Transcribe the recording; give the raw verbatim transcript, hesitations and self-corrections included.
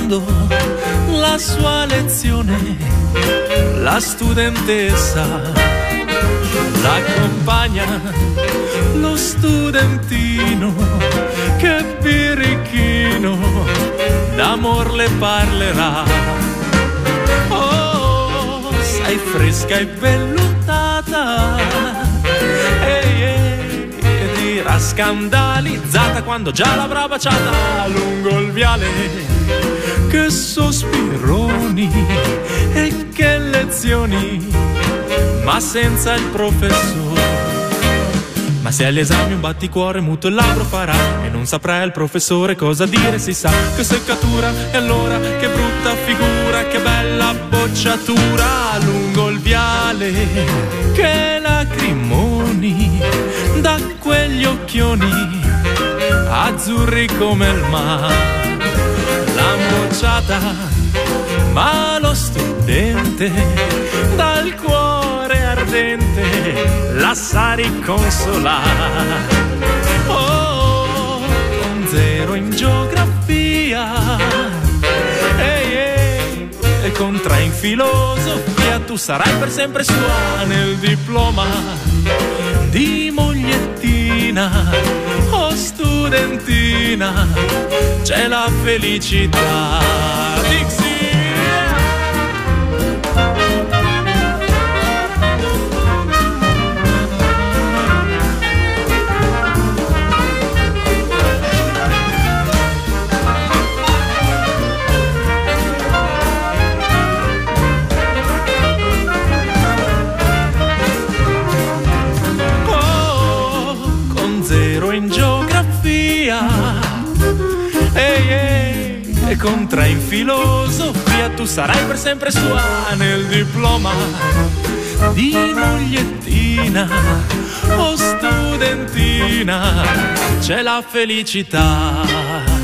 ascoltando la sua lezione, la studentessa l'accompagna, lo studentino che birichino d'amor le parlerà. Oh, sei fresca e vellutata, ehi, ehi, e dirà scandalizzata quando già l'avrà baciata lungo il viale. Che sospironi e che lezioni, ma senza il professore. Ma se agli esami un batticuore muto il labbro farà e non saprà il professore cosa dire, si sa che seccatura, e allora che brutta figura, che bella bocciatura lungo il viale. Che lacrimoni da quegli occhioni azzurri come il mare. L'han bocciata, ma lo studente dal cuore ardente la sa riconsolare. Oh, con zero in geografia, ehi, ehi, e con tre in filosofia, tu sarai per sempre sua nel diploma di mogliettina. Oh studentina, c'è la felicità. Dixie! Ehi, ehi, e con tre in filosofia, tu sarai per sempre sua nel diploma di mogliettina. Oh studentina, c'è la felicità.